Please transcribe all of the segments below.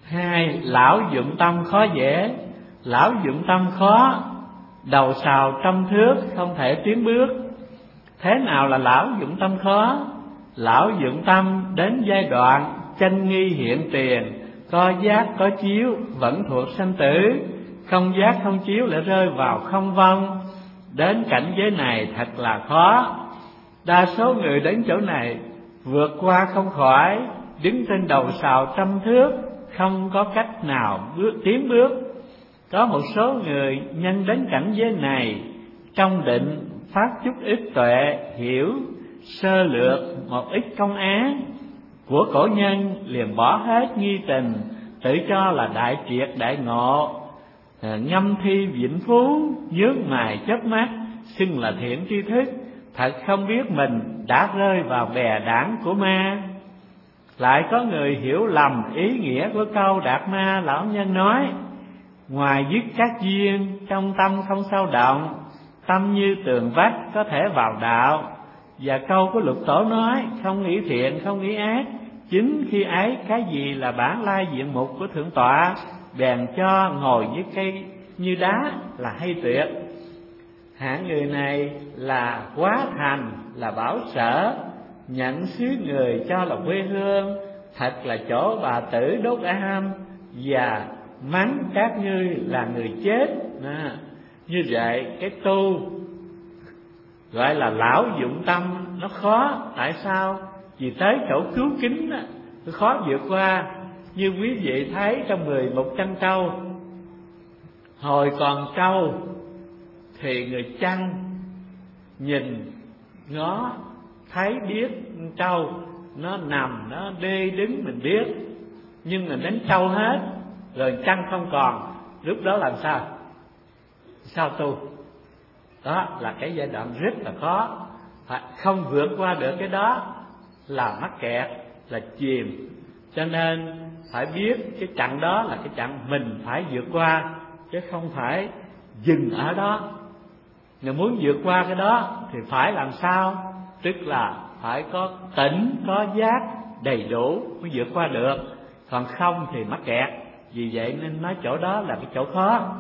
Hai, lão dụng tâm khó dễ. Lão dụng tâm khó, đầu sào trăm thước, không thể tiến bước. Thế nào là lão dụng tâm khó? Lão dụng tâm đến giai đoạn tranh nghi hiện tiền, có giác có chiếu vẫn thuộc sanh tử, không giác không chiếu lại rơi vào không vong. Đến cảnh giới này thật là khó. Đa số người đến chỗ này vượt qua không khỏi, đứng trên đầu sào trăm thước, không có cách nào tiến bước. Có một số người nhân đến cảnh giới này, trong định phát chút ít tuệ, hiểu sơ lược một ít công án của cổ nhân, liền bỏ hết nghi tình, tự cho là đại triệt đại ngộ, ngâm thi vĩnh phú, nhướng mày chớp mắt, xưng là thiện tri thức, thật không biết mình đã rơi vào bè đảng của ma. Lại có người hiểu lầm ý nghĩa của câu Đạt Ma lão nhân nói: ngoài dứt các duyên, trong tâm không sao động, tâm như tường vách có thể vào đạo. Và câu của Lục Tổ nói: không nghĩ thiện không nghĩ ác, chính khi ấy cái gì là bản lai diện mục của Thượng Tọa, bèn cho ngồi với cây như đá là hay tuyệt. Hạng người này là quá thành, là bảo sở, nhận xứ người cho là quê hương, thật là chỗ bà tử đốt am, và mắng các ngươi là người chết. Như vậy cái tu gọi là lão dụng tâm nó khó. Tại sao? Vì tới chỗ cứu kính nó khó vượt qua. Như quý vị thấy trong 11 chân trâu, hồi còn trâu thì người chăn nhìn ngó thấy biết trâu nó nằm nó đê đứng mình biết, nhưng mà đến trâu hết rồi chăn không còn, lúc đó làm sao tu? Đó là cái giai đoạn rất là khó, không vượt qua được cái đó là mắc kẹt, là chìm. Cho nên phải biết cái chặng đó là cái chặng mình phải vượt qua, chứ không phải dừng ở đó. Nếu muốn vượt qua cái đó thì phải làm sao? Tức là phải có tỉnh, có giác đầy đủ mới vượt qua được, còn không thì mắc kẹt. Vì vậy nên nói chỗ đó là cái chỗ khó.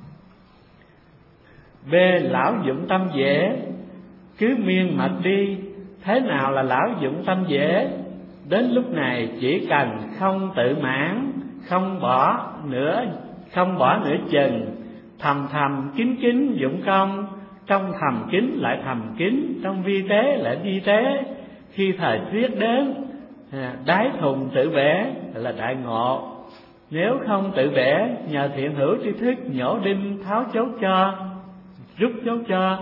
B. Lão dụng tâm dễ, cứ miên mật đi. Thế nào là lão dụng tâm dễ? Đến lúc này chỉ cần không tự mãn, không bỏ nửa chừng, thầm thầm kín kín dụng công, trong thầm kín lại thầm kín, trong vi tế lại vi tế. Khi thời tiết đến, đái thùng tự bể là đại ngộ. Nếu không tự bể, nhờ thiện hữu tri thức nhổ đinh tháo chốt cho, rút chốt cho.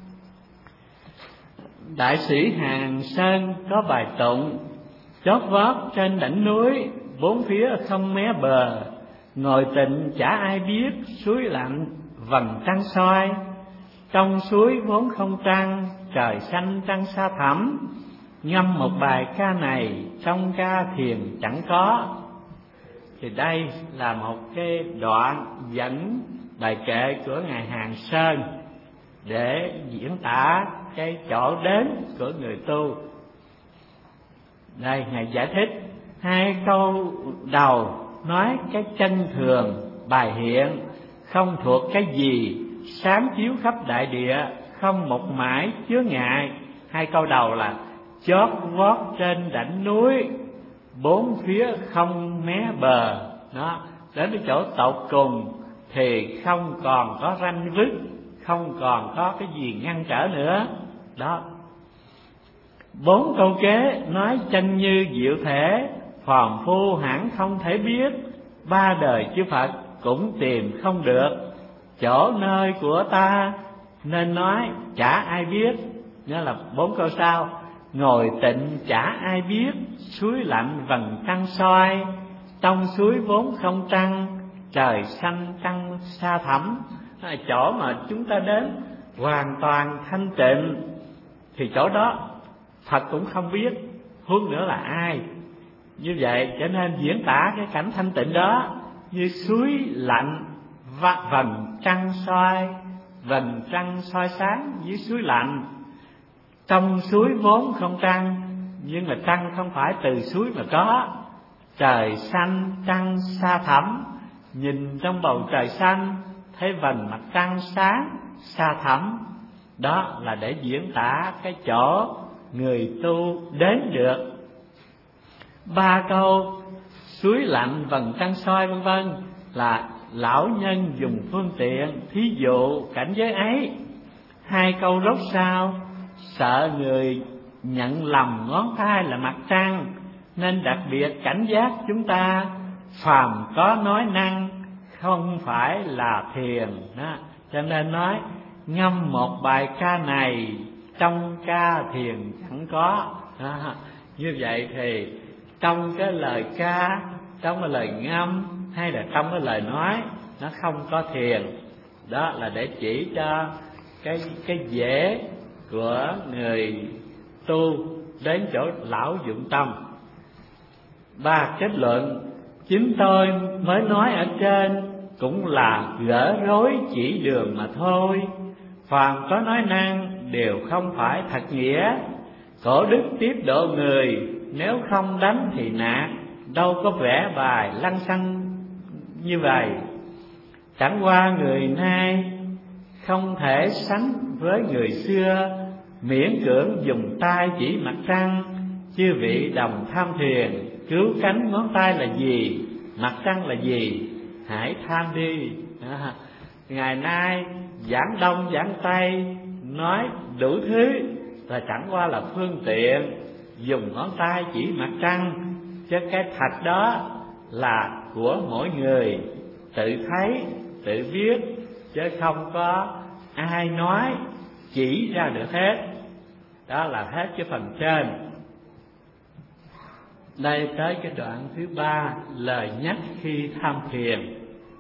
Đại sĩ Hàng Sơn có bài tụng: chót vót trên đỉnh núi, bốn phía không mé bờ, ngồi tịnh chả ai biết, suối lạnh vầng trăng soi. Trong suối vốn không trăng, trời xanh trăng xa thẳm. Ngâm một bài ca này, trong ca thiền chẳng có. Thì đây là một cái đoạn dẫn bài kệ của Ngài Hàng Sơn để diễn tả cái chỗ đến của người tu. Đây Ngài giải thích hai câu đầu nói cái chân thường bài hiện, không thuộc cái gì, sáng chiếu khắp đại địa, không một mãi chứa ngại. Hai câu đầu là chót vót trên đỉnh núi, bốn phía không mé bờ. Đó, đến cái chỗ tột cùng thì không còn có ranh vứt, không còn có cái gì ngăn trở nữa. Đó. Bốn câu kế nói chân như diệu thể, phàm phu hẳn không thể biết, ba đời chư Phật cũng tìm không được. Chỗ nơi của ta nên nói chả ai biết. Nhớ là bốn câu sau: ngồi tịnh chả ai biết, suối lạnh vầng trăng soi. Trong suối vốn không trăng, trời xanh trăng xa thẳm. Chỗ mà chúng ta đến hoàn toàn thanh tịnh, thì chỗ đó Phật cũng không biết, huống nữa là ai. Như vậy cho nên diễn tả cái cảnh thanh tịnh đó như suối lạnh vầng trăng soi, vầng trăng soi sáng dưới suối lạnh. Trong suối vốn không trăng, nhưng mà trăng không phải từ suối mà có. trời xanh trăng xa thẳm, nhìn trong bầu trời xanh thấy vầng mặt trăng sáng xa thẳm. Đó là để diễn tả cái chỗ người tu đến được. 3 câu suối lạnh vầng trăng soi vân vân là lão nhân dùng phương tiện thí dụ cảnh giới ấy. 2 câu rốt sau sợ người nhận lầm ngón tay là mặt trăng, nên đặc biệt cảnh giác chúng ta phàm có nói năng không phải là thiền đó. Cho nên nói ngâm một bài ca này trong ca thiền chẳng có đó. Như vậy thì trong cái lời ca, trong cái lời ngâm hay là trong cái lời nói nó không có thiền. Đó là để chỉ cho cái dễ của người tu đến chỗ lão dụng tâm. 3. Kết luận: chính tôi mới nói ở trên cũng là gỡ rối chỉ đường mà thôi. Phàm có nói năng đều không phải thật nghĩa. Cổ đức tiếp độ người, nếu không đánh thì nạt, đâu có vẽ bài lăng xăng như vậy. Chẳng qua người nay không thể sánh với người xưa, miễn cưỡng dùng tay chỉ mặt trăng. Chư vị đồng tham thiền, cứu cánh ngón tay là gì, mặt trăng là gì, hãy tham đi. Ngày nay giảng đông giảng tây nói đủ thứ, và chẳng qua là phương tiện dùng ngón tay chỉ mặt trăng, chứ cái thật đó là của mỗi người tự thấy tự biết, chứ không có ai nói chỉ ra được hết. Đó là hết cái phần trên. Đây tới cái đoạn thứ 3, lời nhắc khi tham thiền.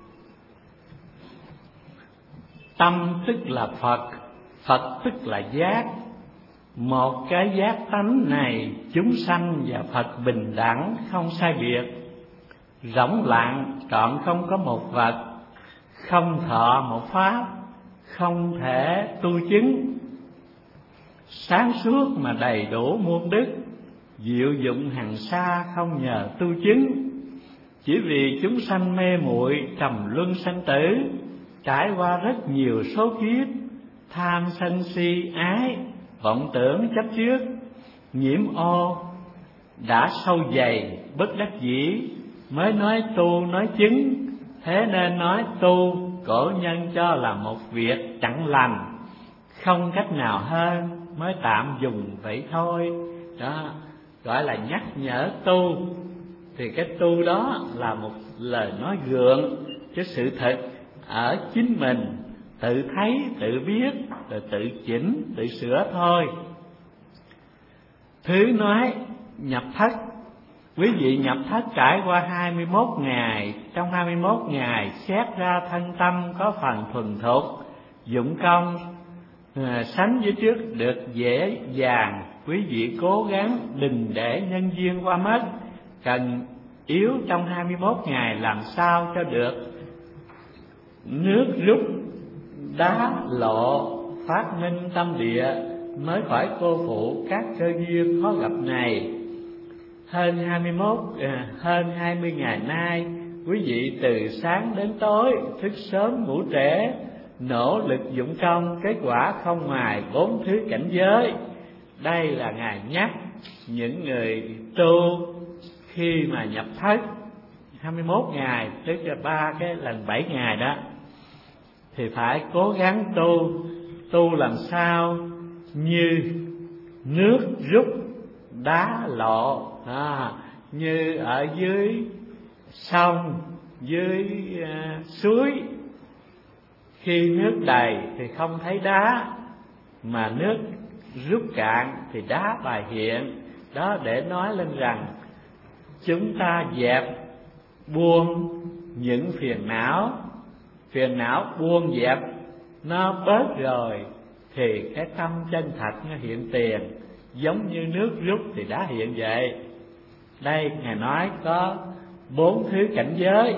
Tâm tức là Phật, Phật tức là giác. Một cái giác tánh này, chúng sanh và Phật bình đẳng không sai biệt. Rỗng lặng trọn không có một vật, không thọ một pháp, không thể tu chứng. Sáng suốt mà đầy đủ muôn đức, diệu dụng hằng xa không nhờ tu chứng. Chỉ vì chúng sanh mê muội trầm luân sanh tử, trải qua rất nhiều số kiếp, tham sân si ái, vọng tưởng chấp trước, nhiễm ô đã sâu dày bất đắc dĩ, mới nói tu nói chứng. Thế nên nói tu cổ nhân cho là một việc chẳng lành, không cách nào hơn, mới tạm dùng vậy thôi. Đó gọi là nhắc nhở tu. Thì cái tu đó là một lời nói gượng, cái sự thật ở chính mình, tự thấy, tự biết, rồi tự chỉnh, tự sửa thôi. Thứ nói nhập thất. Quý vị nhập thất trải qua 21 ngày, trong 21 ngày xét ra thân tâm có phần thuần thục, dụng công sánh với trước được dễ dàng. Quý vị cố gắng đừng để nhân duyên qua mất, cần yếu trong 21 ngày làm sao cho được nước rút đá lộ, phát minh tâm địa, mới khỏi cô phụ các cơ duyên khó gặp này. Hơn 20 ngày nay, quý vị từ sáng đến tối thức sớm ngủ trễ, nỗ lực dụng công, kết quả không ngoài 4 thứ cảnh giới. Đây là Ngài nhắc những người tu khi mà nhập thất 21 ngày, tức là 3 cái lần 7 ngày đó, thì phải cố gắng tu làm sao như nước rút đá lộ, như ở dưới sông, dưới suối, khi nước đầy thì không thấy đá, mà nước rút cạn thì đá bài hiện. Đó để nói lên rằng chúng ta dẹp buông những phiền não buông dẹp nó bớt rồi, thì cái tâm chân thật nó hiện tiền, giống như nước rút thì đá hiện vậy. Đây Ngài nói có 4 thứ cảnh giới.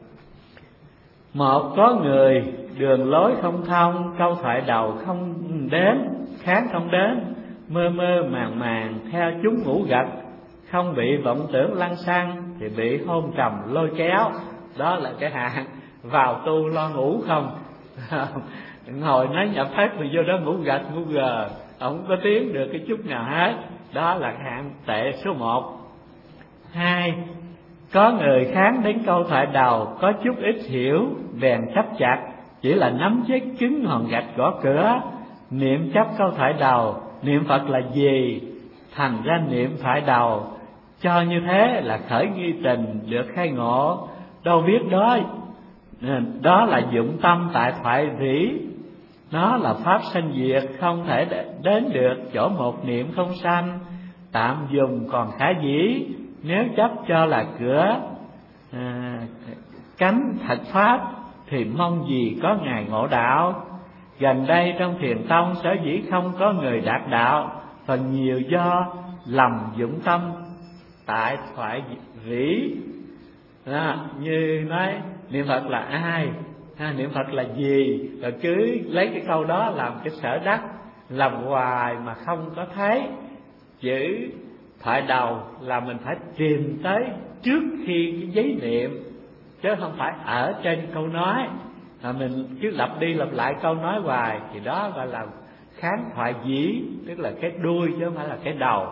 Một, có người đường lối không thông, câu thoại đầu không đến, kháng không đến, mơ mơ màng màng theo chúng ngủ gật, không bị vọng tưởng lăng xăng thì bị hôn trầm lôi kéo. Đó là cái hạng vào tu lo ngủ không. Ngồi nói nhập pháp rồi vô đó ngủ gật ngủ gờ, không có tiến được cái chút nào hết. Đó là hạng tệ số 1. 2. Có người kháng đến câu thoại đầu, có chút ít hiểu bèn chấp chặt, chỉ là nắm vết cứng hòn gạch gõ cửa. Niệm chấp câu thoại đầu, niệm Phật là gì? Thành ra niệm thoại đầu, cho như thế là khởi nghi tình được khai ngộ. Đâu biết đó là dụng tâm tại thoại rỉ. Nó là pháp sanh diệt, không thể đến được chỗ một niệm không sanh. Tạm dùng còn khả dĩ, nếu chấp cho là cửa cánh thật pháp thì mong gì có ngày ngộ đạo. Gần đây trong Thiền tông sở dĩ không có người đạt đạo, phần nhiều do lầm dụng tâm tại thoại rỉ. Như nói niệm Phật là ai, niệm Phật là gì, rồi cứ lấy cái câu đó làm cái sở đắc, làm hoài mà không có thấy. Chữ thoại đầu là mình phải tìm tới trước khi cái giấy niệm, chứ không phải ở trên câu nói mà mình cứ lặp đi lặp lại câu nói hoài, thì đó gọi là kháng thoại dĩ, tức là cái đuôi chứ không phải là cái đầu.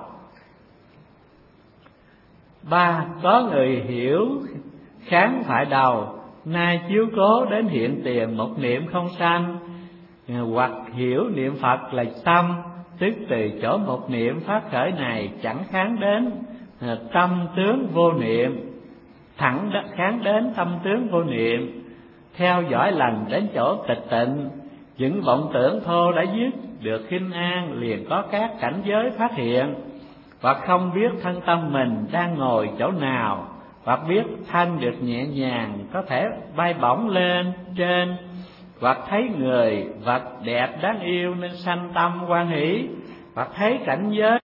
3. Có người hiểu kháng thoại đầu, nay chiếu cố đến hiện tiền một niệm không sanh, hoặc hiểu niệm Phật là tâm, tức từ chỗ một niệm phát khởi này chẳng kháng đến tâm tướng vô niệm, thẳng kháng đến tâm tướng vô niệm. Theo dõi lành đến chỗ tịch tịnh, những vọng tưởng thô đã dứt, được khinh an liền có các cảnh giới phát hiện. Hoặc không biết thân tâm mình đang ngồi chỗ nào, hoặc biết thân được nhẹ nhàng có thể bay bổng lên trên, hoặc thấy người vật đẹp đáng yêu nên sanh tâm hoan hỷ, hoặc thấy cảnh giới